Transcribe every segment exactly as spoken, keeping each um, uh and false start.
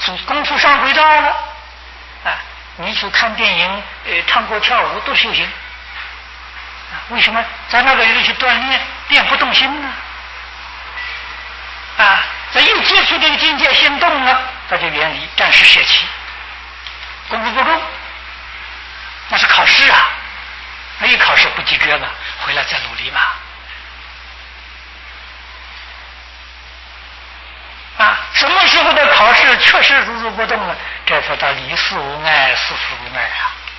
是功夫上轨道了啊！你去看电影、呃，唱歌跳舞都修行啊？为什么在那个里头去锻炼，练不动心呢？啊，在一接触这个境界，心动了，他就远离，暂时舍弃，功夫不够，那是考试啊！没有考试不及格嘛，回来再努力嘛。啊，什么时候的考试确实如如不动了，这才叫离事无碍，事事无碍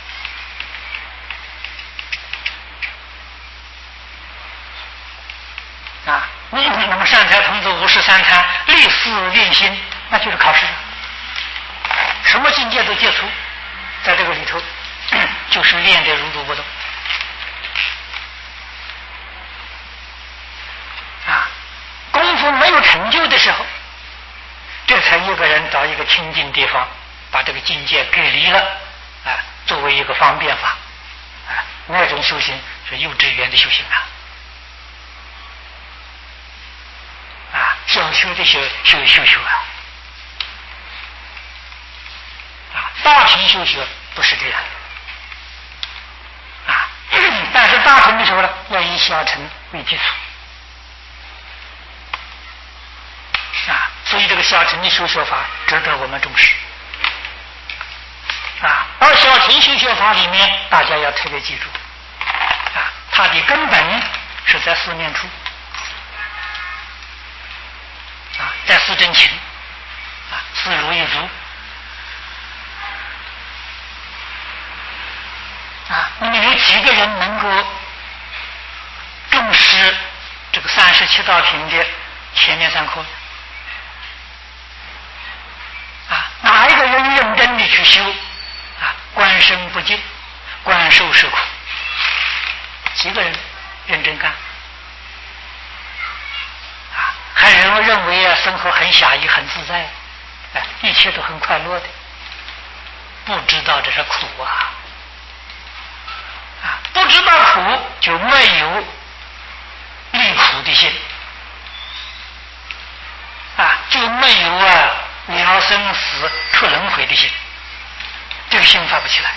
啊！啊，那么善财童子五十三参，立事练心，那就是考试。什么境界都接触，在这个里头，就是练得如如不动。啊，功夫没有成就的时候，这才一个人到一个清净地方，把这个境界给离了，啊，作为一个方便法，啊，那种修行是幼稚园的修行啊，啊，小学的修修修修啊，啊，大乘修学不是这样，啊，但是大乘的时候呢，要以小乘为基础。啊，所以这个小乘的修学法值得我们重视啊。而小乘修学法里面，大家要特别记住啊，它的根本是在四念处啊，在四正勤啊，四如意足啊。那么有几个人能够重视这个三十七道品的前面三科？哪一个人认真的去修啊？观身不净，观受是苦。几个人认真干啊？还人认为啊，生活很狭义，很自在，哎，一切都很快乐的，不知道这是苦啊！啊，不知道苦就没有离苦的心啊，就没有啊。了生死出轮回的心，这个心发不起来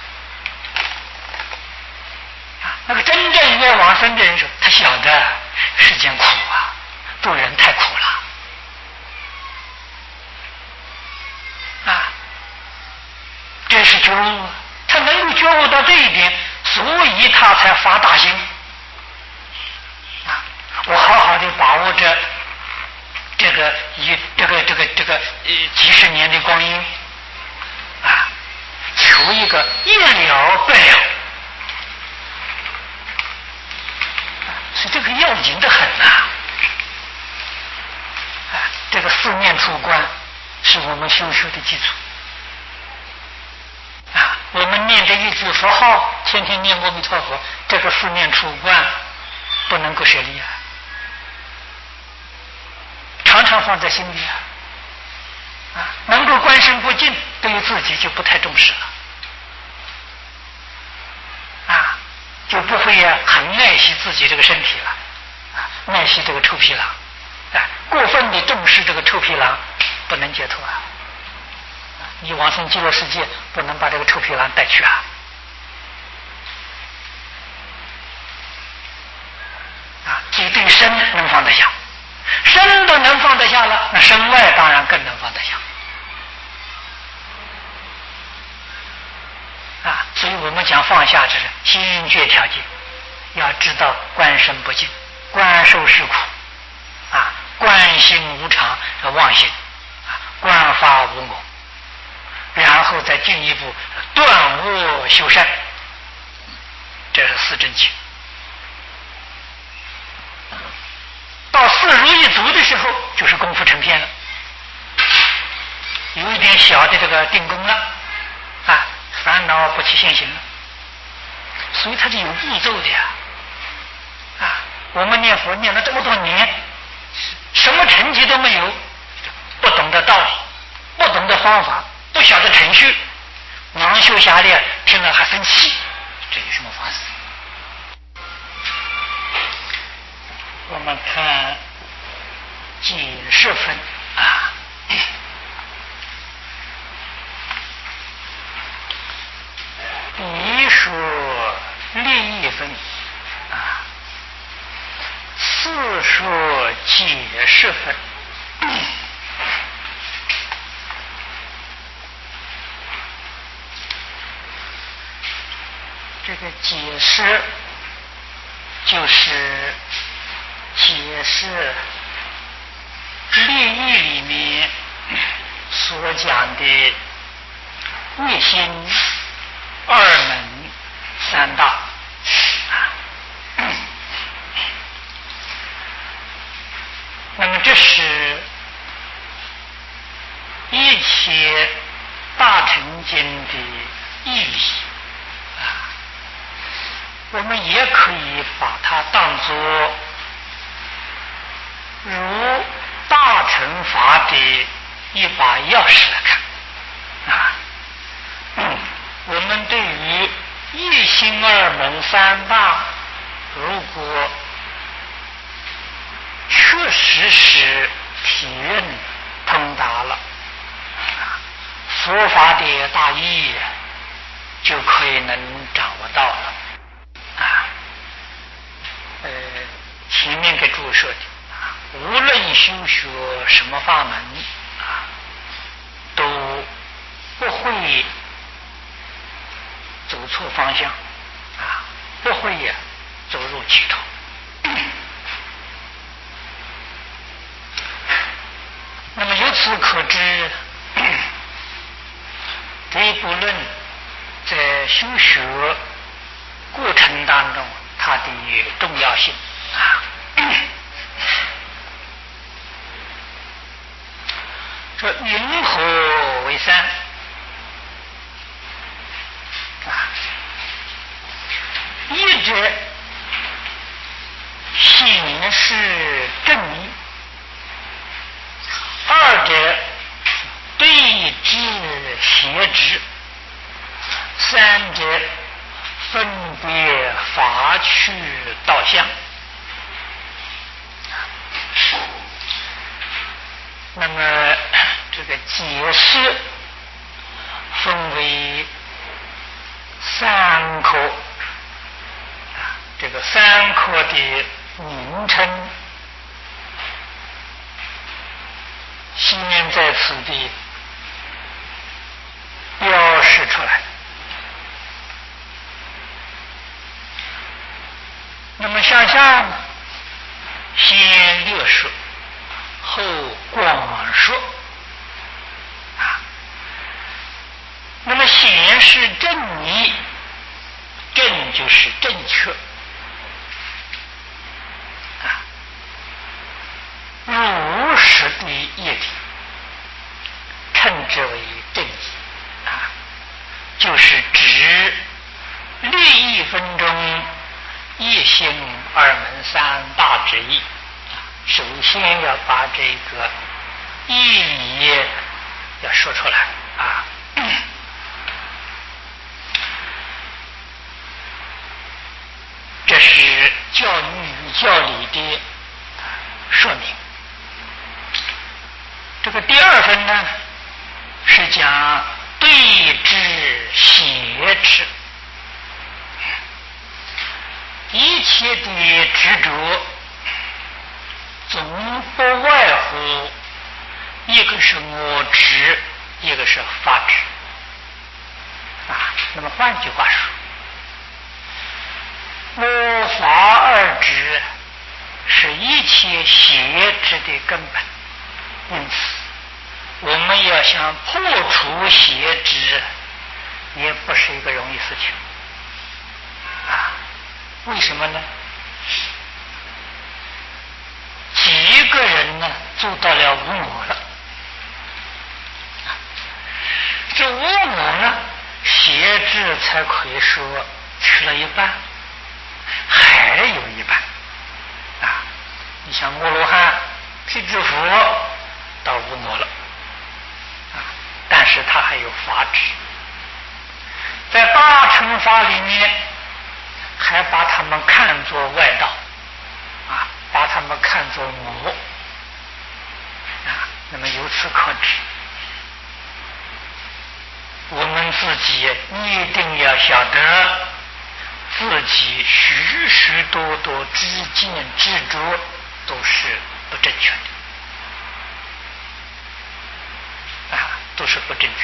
啊！那个真正要往生的人说，他晓得世间苦啊，做人太苦了啊！这是觉悟，他能够觉悟到这一点，所以他才发大心啊！我好好的把握着。这个一这个这个这个呃几十年的光阴啊，求一个一了不了，是这个要紧的很呐！啊，这个四念处观是我们修学的基础啊。我们念这一句佛号，天天念阿弥陀佛，这个四念处观不能够舍离啊。常常放在心里啊，啊，能够观身不净，对于自己就不太重视了，啊，就不会啊很爱惜自己这个身体了，啊，爱惜这个臭皮囊，啊，过分的重视这个臭皮囊，不能解脱啊，你往生极乐世界不能把这个臭皮囊带去啊，啊，所以对身能放得下。身都能放得下了，那身外当然更能放得下啊！所以我们讲放下，这是先决条件，要知道观身不净，观受是苦啊，观心无常的妄心啊，观法无我，然后再进一步断恶修善，这是四正勤。到四如意足的时候，就是功夫成片了，有一点小的这个定功了啊，烦恼不起现行了，所以它是有步骤的呀啊！我们念佛念了这么多年，什么成绩都没有，不懂得道理，不懂得方法，不晓得程序，盲修瞎练，听了还生气，这有什么法子？我们看几十分啊， 释分。这个解释就是解释列义里面所讲的一心、二门、三大。那么这是一切大乘经的义理啊，我们也可以把它当作如大乘法的一把钥匙来看啊。我们对于一心二门三大，如果确实是体认通达了，佛法的大义就可以能掌握到了啊。呃，前面给诸位说的，无论修学什么法门啊，都不会走错方向啊，不会呀走入歧途。那么由此可知，这一部论在修学过程当中它的重要性啊。说云何为三啊？一者行是正义，二者对治邪执，三者分别法趣道相。那么这个解释分为三科啊，这个三科的名称下面在此地标示出来。那么向下先略说，后广说啊。那么显示正义，正就是正确啊，如实的义理，称之为正义啊，就是指略义分中一心二门三大之意。首先要把这个义理要说出来啊。这是教育与教理的说明。这个第二分呢，是讲对治邪执。一切的执着总不外乎一个是我执，一个是法执啊。那么换句话说，我法二执是一切邪执的根本，因此我们要想破除邪执，也不是一个容易事情啊。为什么呢？几个人呢做到了无我了，这无我呢，邪执才可以说去了一半，还有一半啊。你像摩罗汉、辟支佛到无我了啊，但是他还有法执，在大乘法里面还把他们看作外道啊，把他们看作我啊。那么由此可知，我们自己一定要晓得自己许许多多知见执着都是不正确的是不正确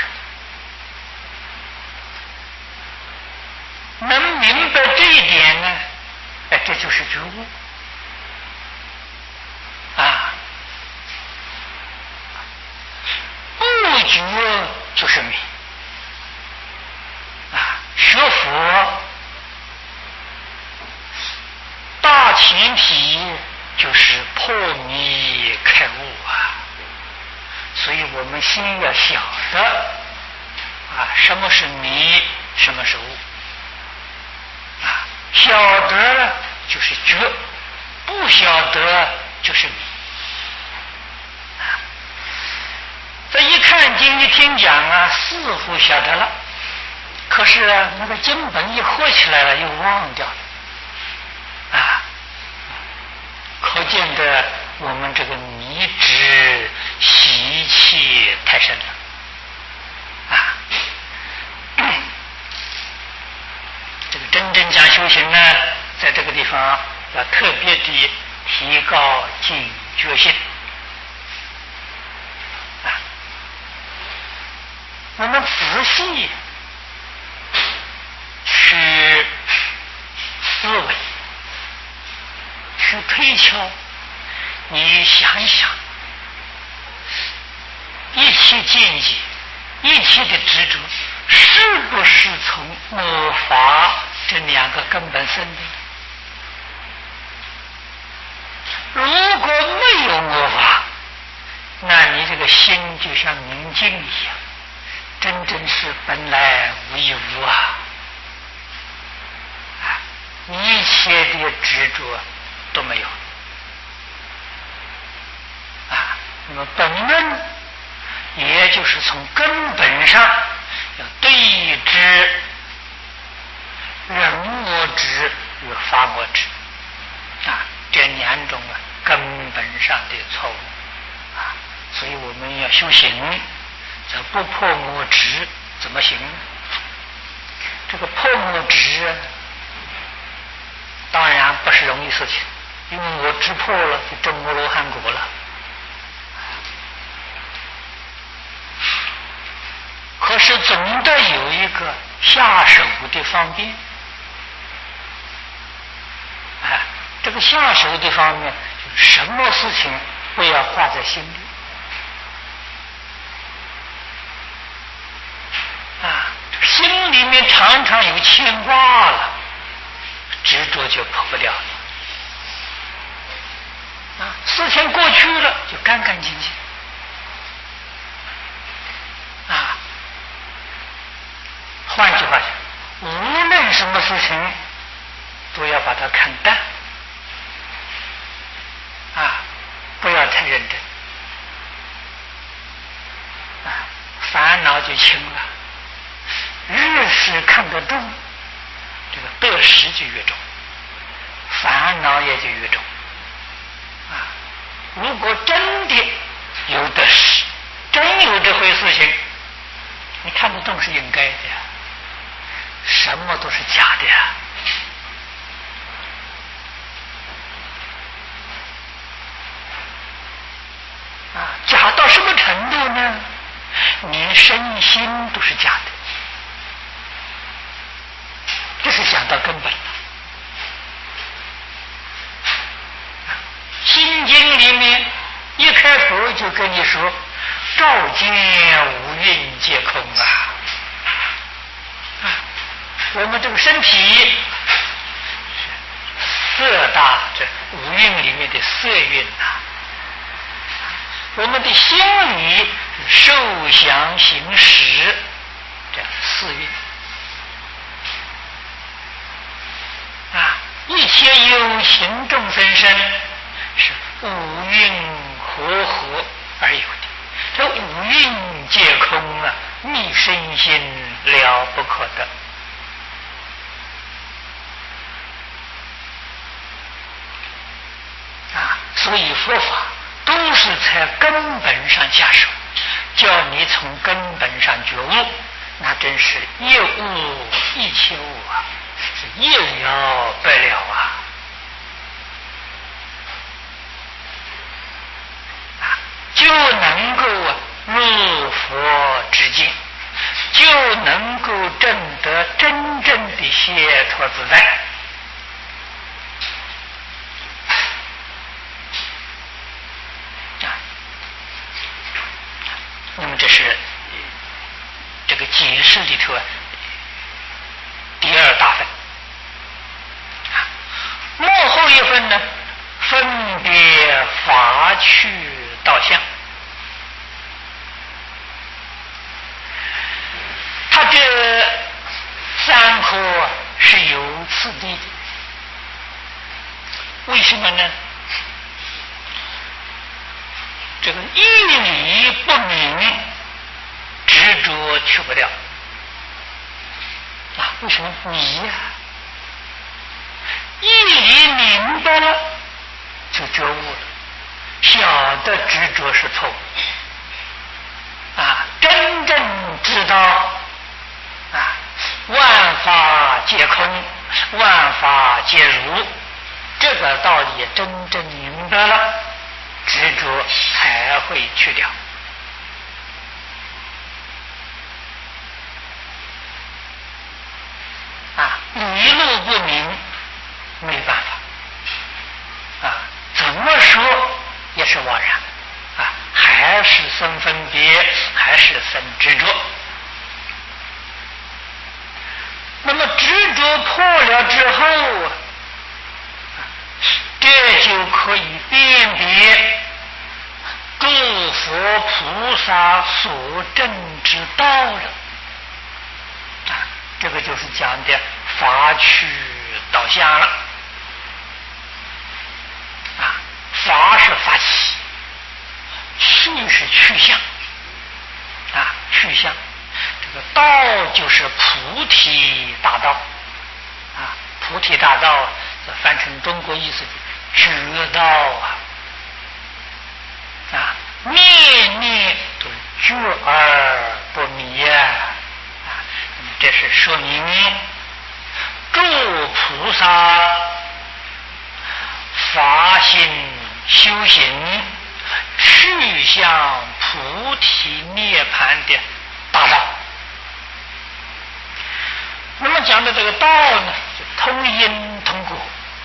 的。能明白这一点呢，哎，这就是觉悟啊！不觉就是迷啊！学佛大前提就是破迷开悟啊！所以我们先要晓得啊，什么是迷，什么是悟啊？晓得了就是觉，不晓得就是迷啊。这一看经一听讲啊，似乎晓得了，可是啊，那个经本一合起来了，又忘掉了啊。可见的我们这个迷执习气太深了啊！这个真正讲修行呢，在这个地方要特别的提高警觉性啊！我们仔细去思维，去推敲，你想一想，一切见解，一切的执着，是不是从我法这两个根本生的？如果没有我法，那你这个心就像明镜一样，真正是本来无一物啊！啊，一切的执着都没有啊。那么本论也就是从根本上要对治人我执与法我执啊，这两种啊根本上的错误啊。所以我们要修行，这不破我执怎么行呢？这个破我执啊，当然不是容易事情，因为我执破了就证阿罗汉果了。可是总得有一个下手的方便啊，这个下手的方面，什么事情不要挂在心里啊，心里面常常有牵挂了，执着就破不掉了啊。事情过去了就干干净净啊。换句话讲，无论什么事情都要把它看淡啊，不要太认真啊，烦恼就轻了。越是看得重，这个得失就越重，烦恼也就越重啊。如果真的有得失，真有这回事情，你看得重是应该的呀，什么都是假的呀啊！假到什么程度呢？连身心都是假的，这是讲到根本了。心经里面一开口就跟你说，照见五蕴皆空啊！啊，我们这个身体色大，这五蕴里面的色蕴呐、啊。我们的心理受想行识这四蕴啊，一切有情众生身是五蕴和合而有的，这五蕴皆空啊，逆身心了不可得啊！所以佛法都是在根本上下手，叫你从根本上觉悟，那真是一悟一切悟啊，是一了百了啊！啊，就能够入佛之世间，就能够证得真正的解脱自在。啊，那么这是这个解释里头第二大分。幕后一分呢，分别法趣道相。他这三科是有次第的，为什么呢？这个义理不明，执着去不掉啊！为什么迷呀？义理明白了，就觉悟了，晓得执着是错误啊！真正知道啊，万法皆空，万法皆如，这个道理真正明白了，执着才会去掉。啊，理路不明，没办法啊，怎么说也是枉然啊，还是生分别，还是生执着。那么执着破了之后，这就可以辨别诸佛菩萨所证之道了。啊，这个就是讲的法趣道相了。啊，法是法起，趣是去向。啊，去向。这个道就是菩提大道。啊，菩提大道这翻成中国意思就觉道啊。啊，念念都觉而不迷呀！啊，那么这是说明诸菩萨发心修行，去向菩提涅槃的大道。那么讲的这个道呢，就通因通果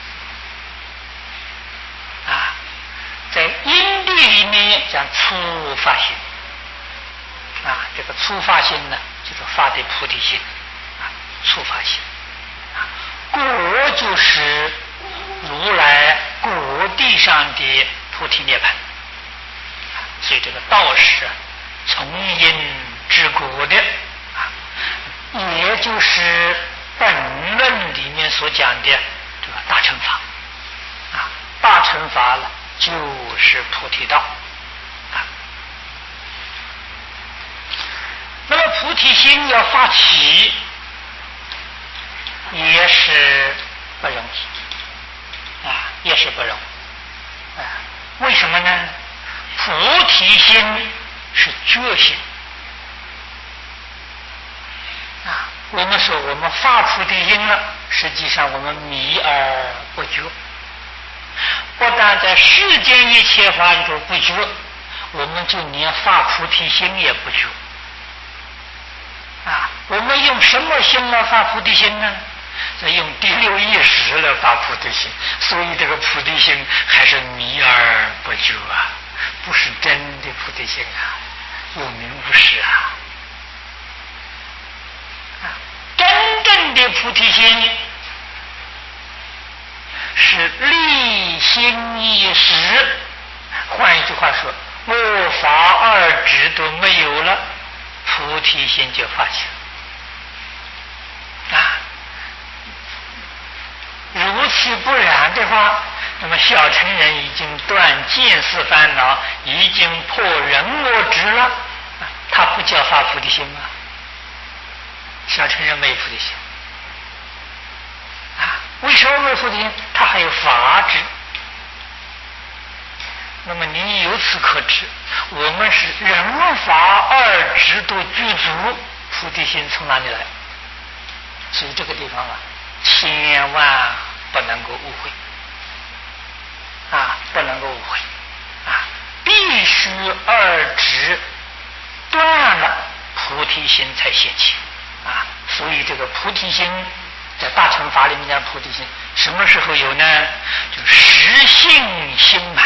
啊。在因地里面讲初发心啊，这个初发心呢，就是发的菩提心啊，初发心啊，果就是如来果地上的菩提涅槃，所以这个道是从因知果的啊，也就是本论里面所讲的这个大乘法啊，大乘法了。就是菩提道啊。那么菩提心要发起，也是不容易啊，也是不容易啊。为什么呢？菩提心是觉心啊。我们说我们发菩提心了，实际上我们迷而不觉。不但在世间一切法里头不觉，我们就连发菩提心也不觉啊！我们用什么心来发菩提心呢？在用第六意识来发菩提心，所以这个菩提心还是迷而不觉啊，不是真的菩提心啊，有名无实啊！啊，真正的菩提心是立心一时，换一句话说，我法二执都没有了，菩提心就发起了啊。如其不然的话，那么小乘人已经断见思烦恼，已经破人我执了，他不叫发菩提心吗？小乘人没菩提心啊。为什么没菩提心？他还有法执。那么你由此可知，我们是人法二执都具足，菩提心从哪里来？所以这个地方啊，千万不能够误会啊，不能够误会啊！必须二执断了，菩提心才现起啊。所以这个菩提心在大乘法里面讲菩提心什么时候有呢？就实性心满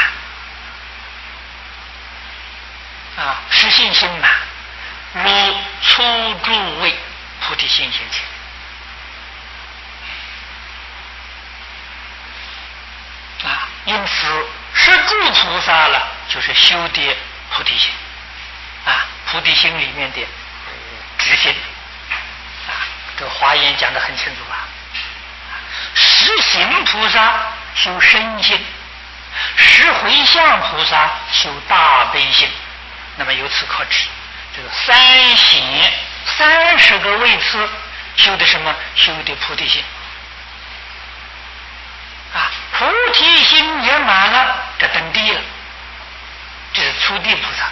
啊，实性心满，如初住位菩提心现起啊。因此十住菩萨了就是修的菩提心啊，菩提心里面的直心啊，这个华严讲得很清楚啊。十行菩萨修身心，十回向菩萨修大悲心。那么由此可知，这个三行三十个位次修的什么？修的菩提心啊，菩提心圆满了，这登地了，这是初地菩萨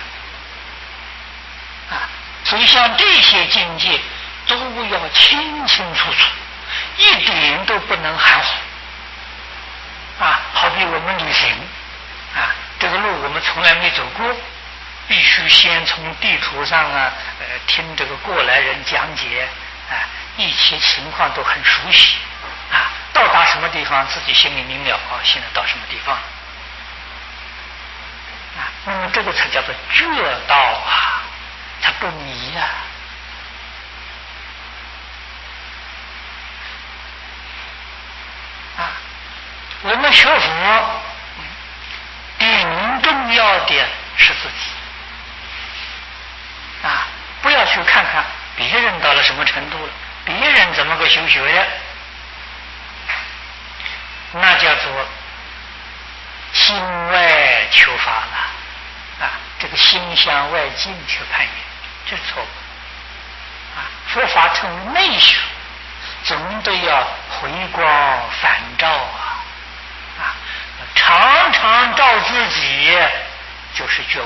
啊。所以像这些境界都要清清楚楚，一点都不能含糊啊。好比我们旅行啊，这个路我们从来没走过，必须先从地图上啊，呃，听这个过来人讲解啊，一切情况都很熟悉啊。到达什么地方，自己心里明了啊，现在到什么地方啊？那么这个才叫做觉道啊，它不迷啊。啊，我们学佛顶重要的是自己啊，不要去看看别人到了什么程度了，别人怎么个修学的，那叫做心外求法了啊，这个心向外境去攀缘，这是错误啊。佛法称为内学，总得要回光返照啊啊，常常照自己就是觉悟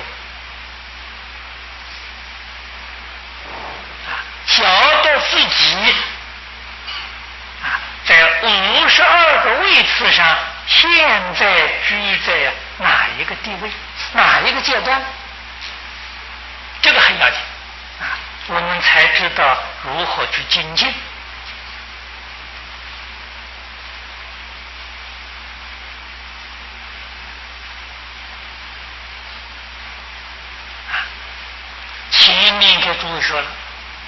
啊，晓得自己啊，在五十二个位次上，现在居在哪一个地位，哪一个阶段，这个很要紧啊，我们才知道如何去精进。前面给诸位说了，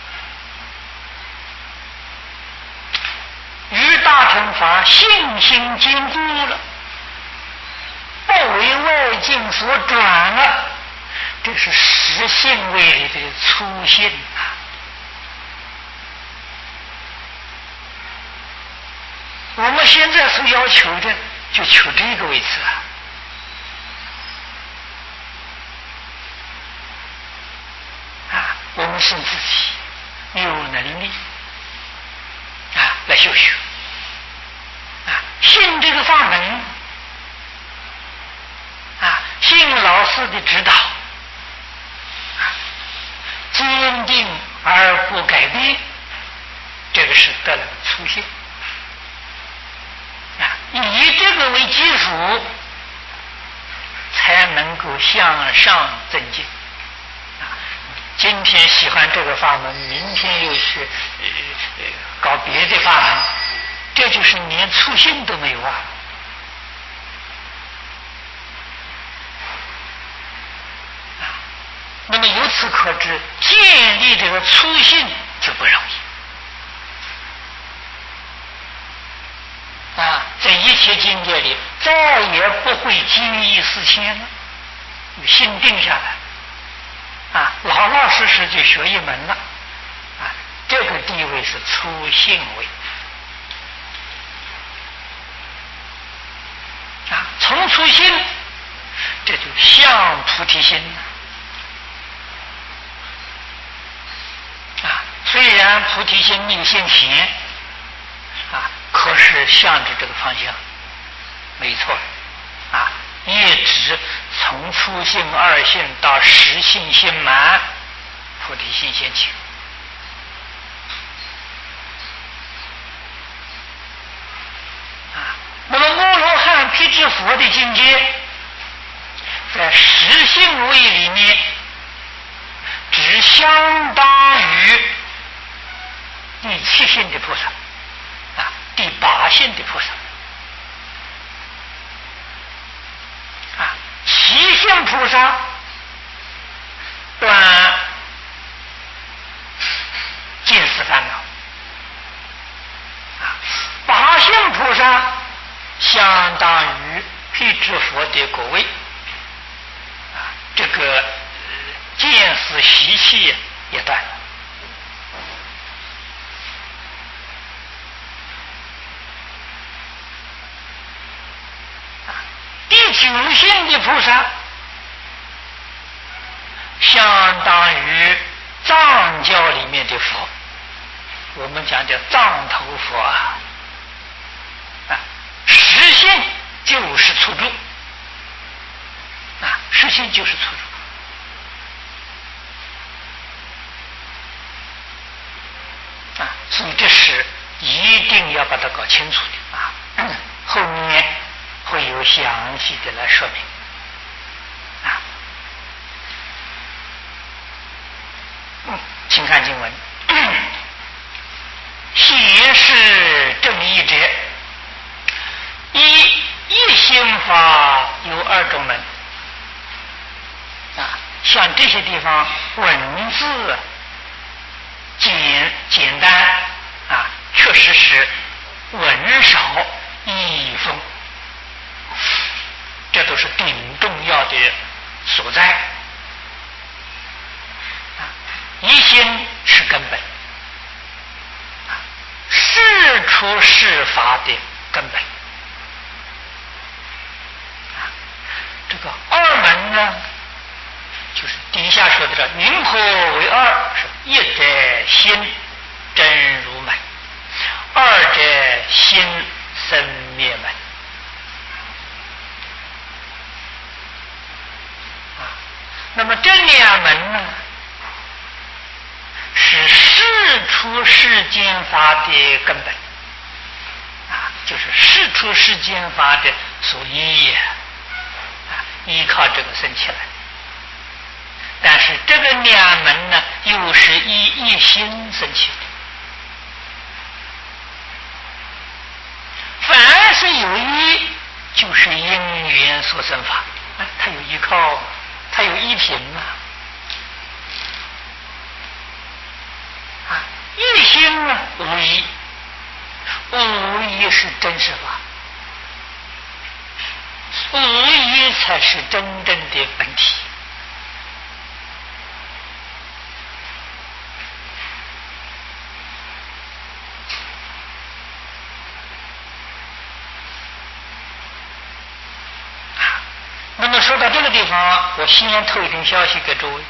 于大乘法信心坚固了，不为外境所转了，这是实性位里的粗信啊。我们现在所要求的就求这个位置啊。我们信自己有能力啊来修学啊，信这个法门啊，信老师的指导啊，坚定而不改变，这个是得了个初信啊，以这个为基础，才能够向上增进。今天喜欢这个法门，明天又去呃呃搞别的法门，这就是连初心都没有啊！啊，那么由此可知，建立这个初心就不容易啊！在一切境界里，再也不会基于一丝牵了，心定下来。啊，老老实实就学一门了，啊，这个地位是初信位，啊，从初心，这就向菩提心了，啊，虽然菩提心没有现前，啊，可是向着这个方向，没错，啊。一直从初信二信到实信心满，菩提心现起啊。那么阿罗汉辟支佛的境界，在实性位里面，只相当于第七性的菩萨啊，第八性的菩萨啊，七性菩萨断见思烦恼啊，八性菩萨相当于辟支佛的果位啊，这个见思习气也断了。第九性的菩萨相当于藏教里面的佛，我们讲叫藏头佛啊，啊，实性就是初住啊，实性就是初住啊，所以这是一定要把它搞清楚的啊，后面会有详细的来说明啊。嗯，请看经文。显示正义者，一一心法有二种门啊，像这些地方文字简简单啊，确实是文少义丰，这都是顶重要的所在啊。一心是根本啊，事出事发的根本啊。这个二门呢，就是底下说的这云何为二？是一者心真如门，二者心生灭门啊。那么这两门呢，是事出世间法的根本啊，就是事出世间法的所依啊，依靠这个生起来。但是这个两门呢，又是依一心生起的。凡是有依，就是因缘所生法，啊，它有依靠，它有依凭啊。啊，一心啊无依，无依是真实法，无依才是真正的本体。那么说到这个地方，我先透一点消息给诸位。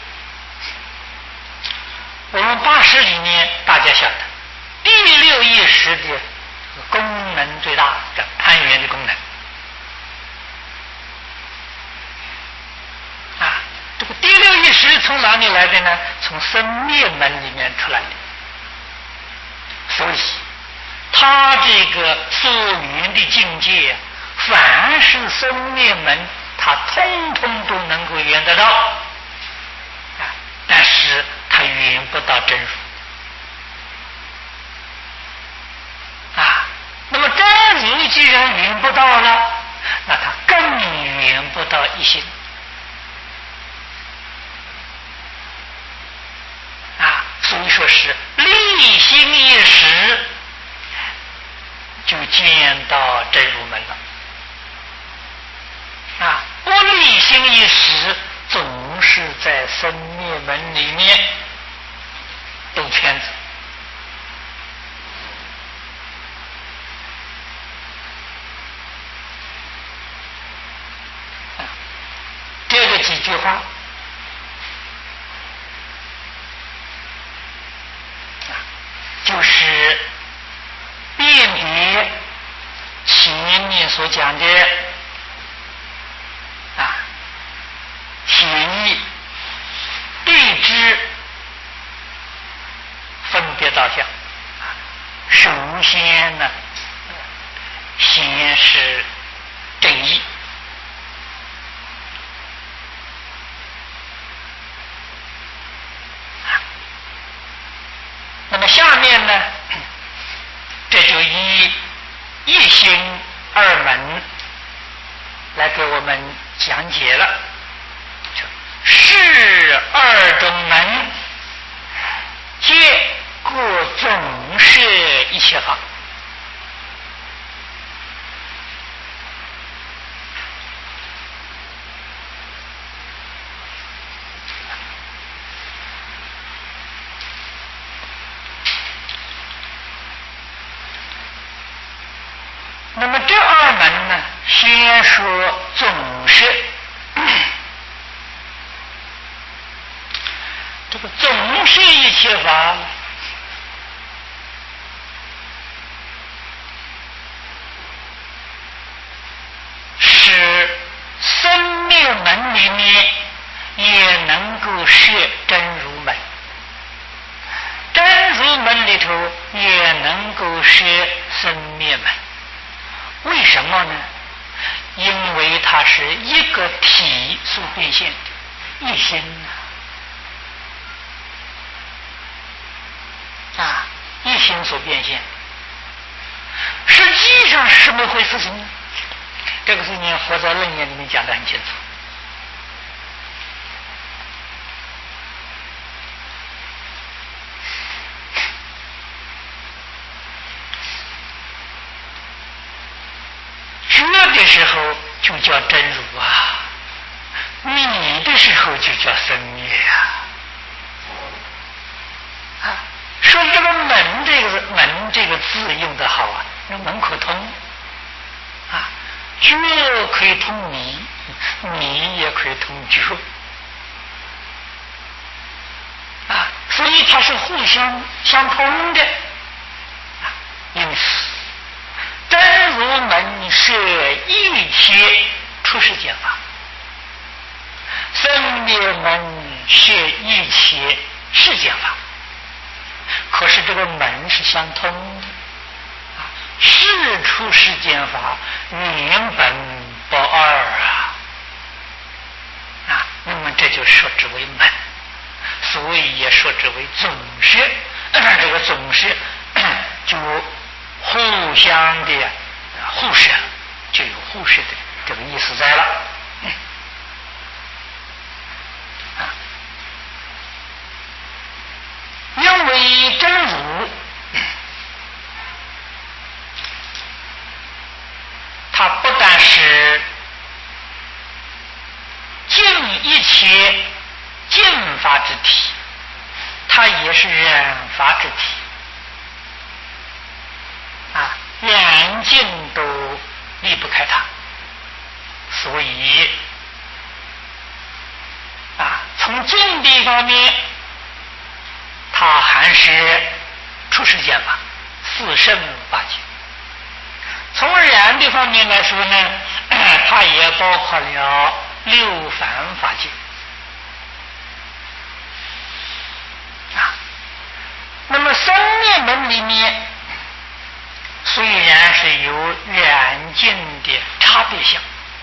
我们八识里面大家晓得，第六意识的功能最大，叫攀缘的功能啊。这个第六意识从哪里来的呢？从生灭门里面出来的。所以他这个所缘的境界，凡是生灭门，他通通都能够缘得到啊，但是他缘不到真如啊。那么真如既然缘不到了，那他更缘不到一心啊。所以说是立心一时，就见到真如门了啊。不立心一时，总是在生灭门里面兜圈子啊。这个几句话啊，就是辨别前面所讲的啊，显义、对治、分别道相。首先呢，先是正义啊，那么下面呢， 就以一心二门来给我们讲解了。是二种门，皆各总是一切法。那么这二门呢，先说总是。这个总是一切法，是生灭门里面也能够摄真如门，真如门里头也能够摄生灭门。为什么呢？因为它是一个体所变现的，一心啊，啊，一心所变现。实际上是什么回事情呢？这个事情佛在楞严里面讲得很清楚。觉的时候就叫真如啊，迷的时候就叫生灭啊。啊，说这个门这个门这个字用得好啊，那门可通啊，觉可以通迷，迷也可以通觉啊，所以它是互相相通的啊。因此真如门是一切出世间法，生灭门是一切世间法。可是这个门是相通的啊，是出世间法原本不二啊啊，那么这就说之为门，所以也说之为总是。这个总是就互相的互摄，就有互摄的这个意思在了。啊，因为真如它不但是尽一切尽法之体，它也是染法之体啊，染尽都离不开它。所以啊，从尽的方面它还是出世间法，四圣法界。从染的方面来说呢，它也包括了六凡法界啊。那么生灭门里面虽然是有染尽的差别相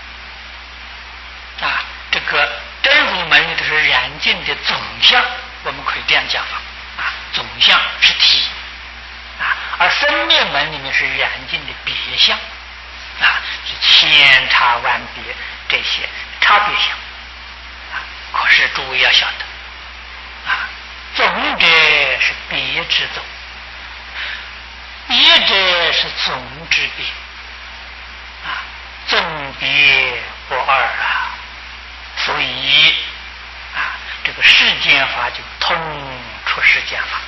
啊，这个真如门里头是染尽的总相，我们可以这样讲法啊，总相是体啊，而生灭门里面是染尽的别相啊，是千差万别这些差别相啊。可是诸位要晓得啊，总者是别之总，别者是总之别啊，总别不二啊。所以啊，这个世间法就通出世间法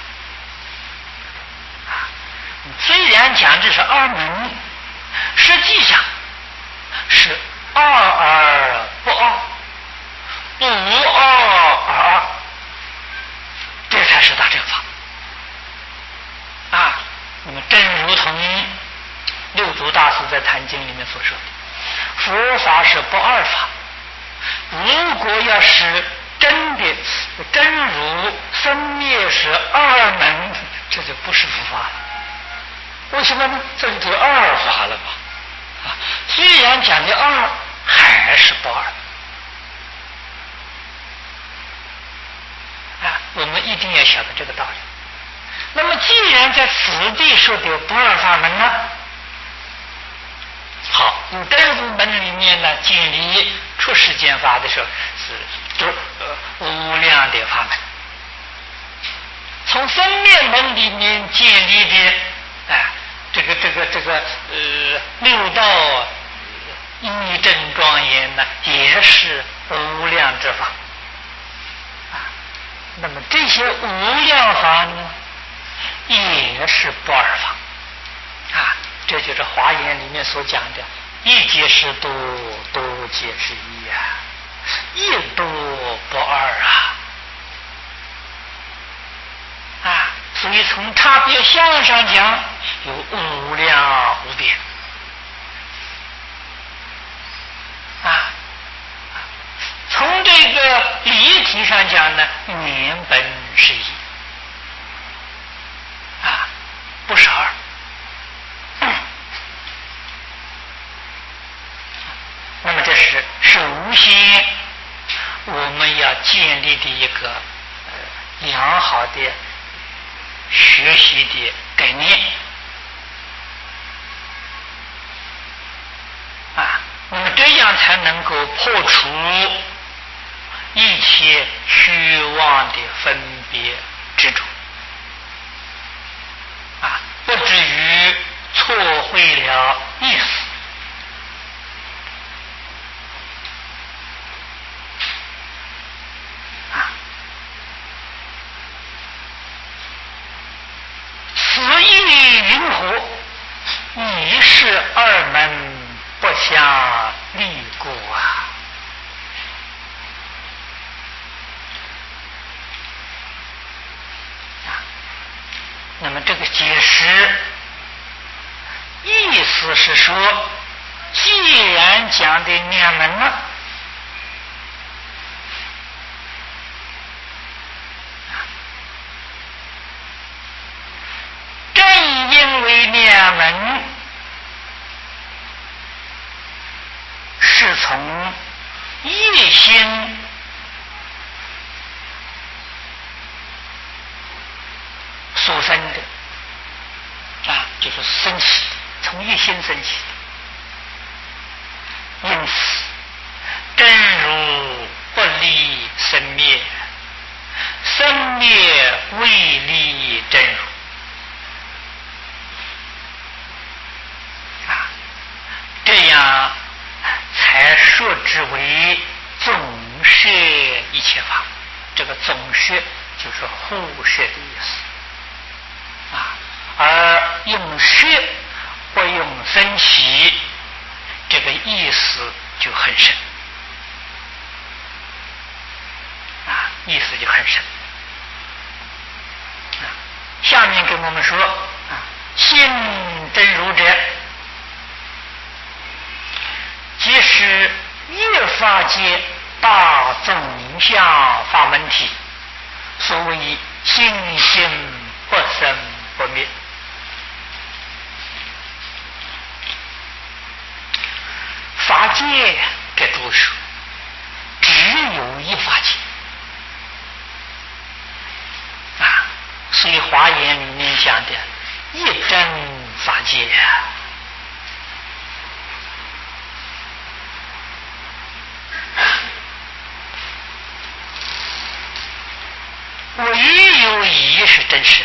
啊。虽然讲这是二门，实际上是二而不二，不二而二，这才是大正法啊。那么正如同六祖大师在《坛经》里面所说的，佛法是不二法。如果要是真的真如生灭是二门，这就不是佛法了。为什么呢？这里头二法了吧？啊，虽然讲的二，还是不二啊。我们一定要晓得这个道理。 那么既然在此地说的不二法门呢，好，有真如门里面呢，建立出世间法的时候是都呃无量的法门。从生灭门里面建立的啊，这个这个这个呃六道义正庄严呢，也是无量之法啊。那么这些无量法呢，也是不二法啊。这就是《华严》里面所讲的“一皆是多，多皆是一”啊，一多不二啊。啊，所以从差别相上讲，有无量无边啊。从这个理体上讲呢，原本是一啊，不是二。嗯、那么这是首先我们要建立的一个呃良好的学习的概念啊，那么这样才能够破除一切虚妄的分别执着啊，不至于错会了意思啊。此意云何？已是二门不相离故啊！那么这个解释意思是说，既然讲的两门了，正因为两门是从一心所生的啊，就是生起，从一心生起的，因此真如不离生灭，生灭未离真如啊，这样才说之为总摄一切法。这个总摄就是互摄的意思啊，而用摄不用生起，这个意思就很深啊，意思就很深啊。下面跟我们说啊，心真如者，即是一法界大众相法门体，所谓心性不生不灭。法界给诸说，只有一法界啊，所以华严里面讲的一真法界啊，唯有一是真实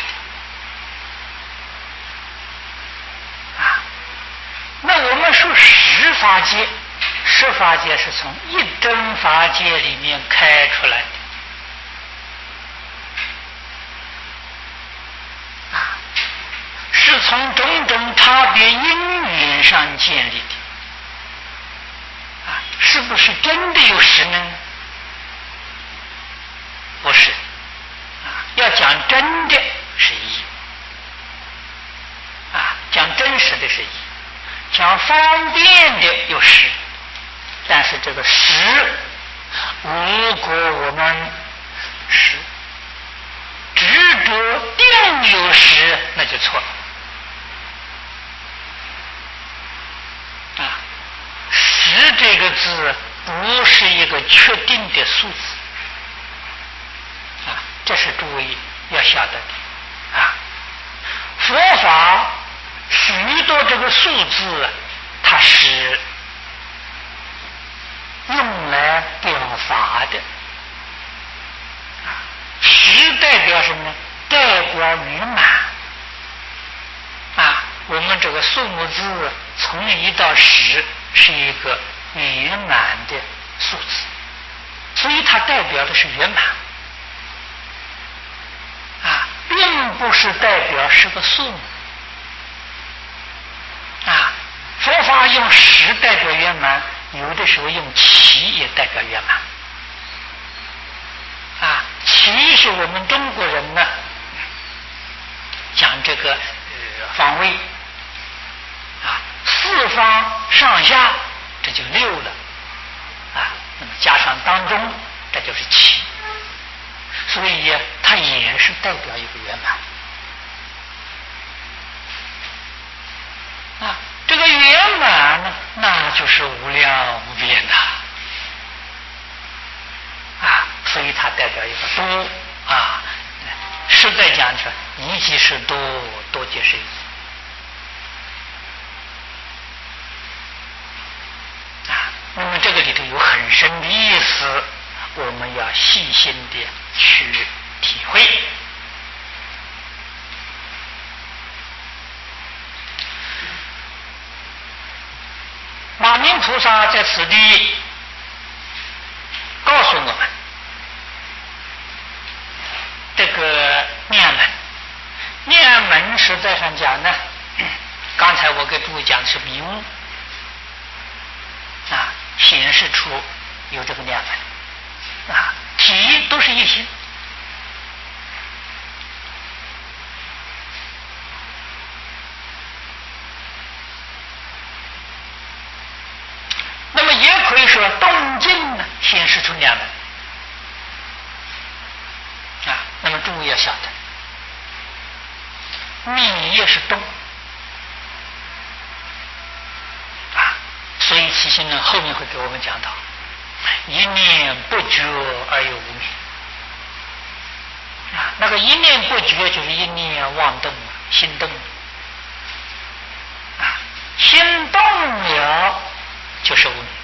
的啊。那我们说十法界，十法界是从一真法界里面开出来的啊，是从种种差别因缘上建立的啊，是不是真的有十呢？不是啊，要讲真的是一啊，讲真实的是一，讲方便的有十，但是这个十，如果我们是执着定有十，那就错了啊。十这个字不是一个确定的数字啊，这是诸位要晓得的啊。 佛法许多这个数字，它是用来表法的。十代表什么呢？代表圆满。啊，我们这个数目字从一到十是一个圆满的数字，所以它代表的是圆满。啊，并不是代表是个数目。啊，佛法用十代表圆满，有的时候用七也代表圆满。啊，七是我们中国人呢讲这个呃方位，啊，四方上下这就六了，啊，那么加上当中这就是七，所以它也是代表一个圆满。啊，这个圆满呢，那就是无量无边的。啊，所以它代表一个多啊，实在讲说，一即是多，多即是一。啊，那么这个里头有很深的意思，我们要细心的去体会。马明菩萨在此地告诉我们，这个念门，念门实在上讲呢，刚才我给诸位讲的是迷雾啊，显示出有这个念门啊，体都是一心。那么也可以说动静呢显示出念门啊。那么诸位要晓得，密也是动啊，所以起心呢后面会给我们讲到，一念不觉而有无明啊，那个一念不觉就是一念妄动，心动啊，心动了就是无明。